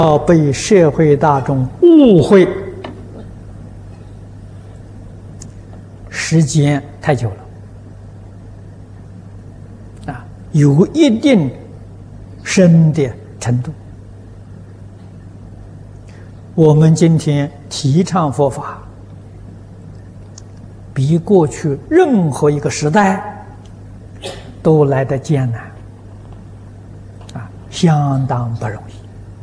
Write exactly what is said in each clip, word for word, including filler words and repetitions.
要被社会大众误会，时间太久了，啊，有一定深的程度。我们今天提倡佛法，比过去任何一个时代都来得艰难，啊，相当不容易。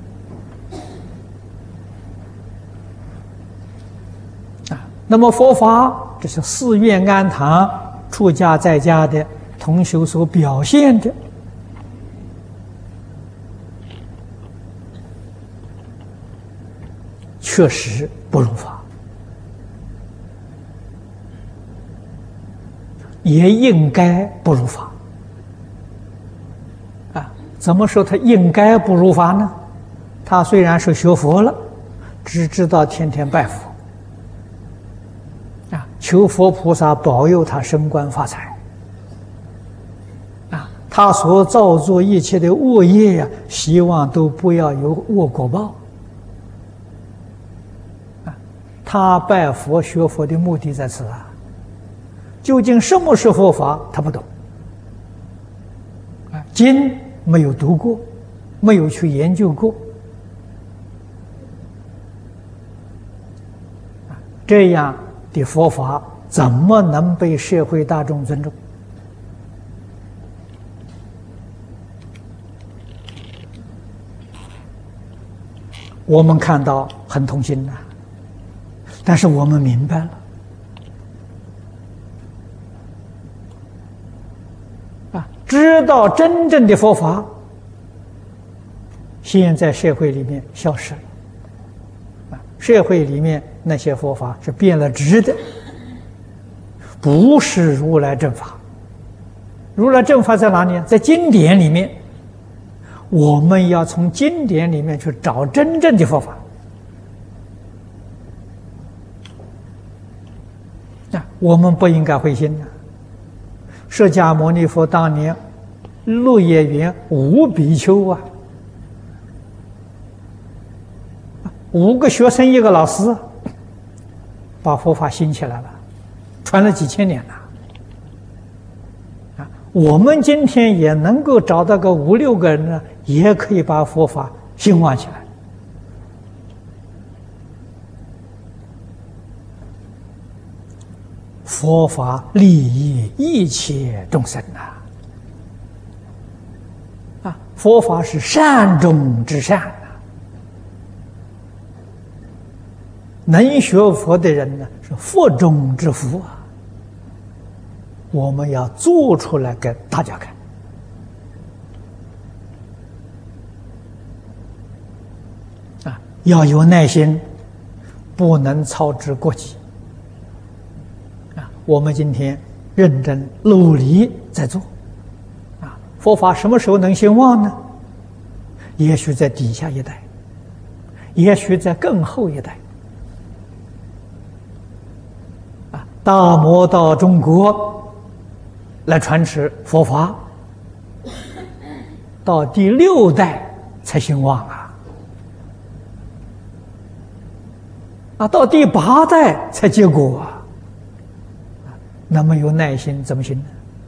那么佛法，这是寺院庵堂出家在家的同修所表现的，确实不如法，也应该不如法。啊，怎么说他应该不如法呢？他虽然是学佛了，只知道天天拜佛。求佛菩萨保佑他升官发财，啊，他所造作一切的恶业呀、啊，希望都不要有恶果报。啊，他拜佛学佛的目的在此啊。究竟什么是佛法，他不懂。啊，经没有读过，没有去研究过，啊，这样的佛法怎么能被社会大众尊重？我们看到很痛心呐，但是我们明白了，啊，知道真正的佛法，现在社会里面消失了，啊，社会里面那些佛法是变了质的，不是如来正法。如来正法在哪里？在经典里面。我们要从经典里面去找真正的佛法。啊，我们不应该灰心啊！释迦牟尼佛当年鹿野园五比丘啊，五个学生一个老师，把佛法兴起来了，传了几千年了。啊，我们今天也能够找到个五六个人呢，也可以把佛法兴旺起来。佛法利益一切众生呐！啊，佛法是善中之善啊！能学佛的人呢，是佛中之福啊！我们要做出来给大家看。啊，要有耐心，不能操之过急。啊，我们今天认真努力在做。啊，佛法什么时候能兴旺呢？也许在底下一代，也许在更后一代。啊，大摩到中国来传持佛法，到第六代才兴旺啊。啊，到第八代才结果啊！那么有耐心怎么行呢？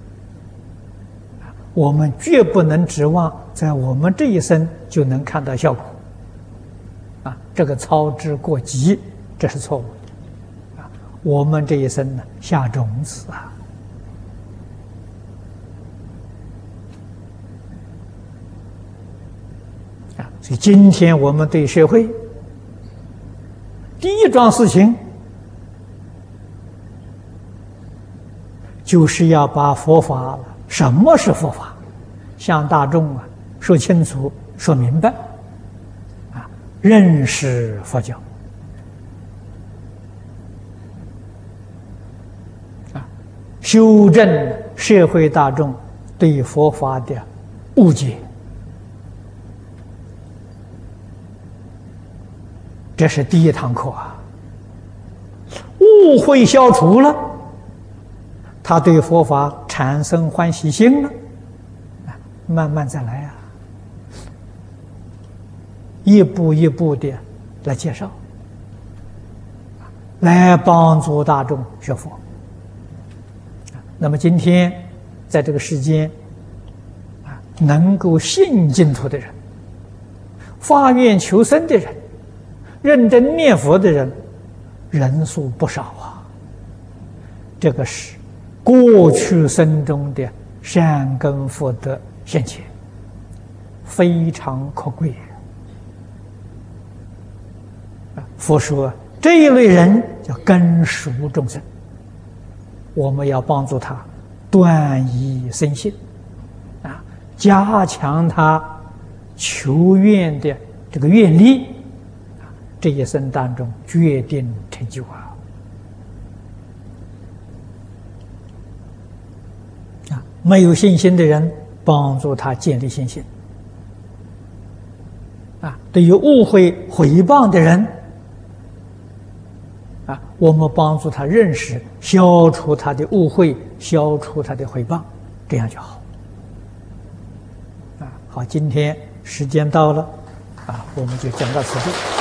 我们绝不能指望在我们这一生就能看到效果。啊，这个操之过急，这是错误的。啊，我们这一生呢，下种子啊。啊，所以今天我们对社会第一桩事情，就是要把佛法，什么是佛法，向大众啊说清楚、说明白，啊，认识佛教，啊，修正社会大众对佛法的误解。这是第一堂课啊！误会消除了，他对佛法产生欢喜心了，慢慢再来啊！ 一步一步的来介绍，来帮助大众学佛。那么今天在这个世间啊，能够信净土的人，发愿求生的人，认真念佛的人，人数不少啊。这个是过去生中的善根福德现前，非常可贵。佛说这一类人叫根熟众生，我们要帮助他断疑生信，啊，加强他求愿的这个愿力，啊，这一生当中决定成就啊！啊，没有信心的人，帮助他建立信心。啊，对于误会毁谤的人，啊，我们帮助他认识，消除他的误会，消除他的毁谤，这样就好。啊，好，今天时间到了，啊，我们就讲到此地。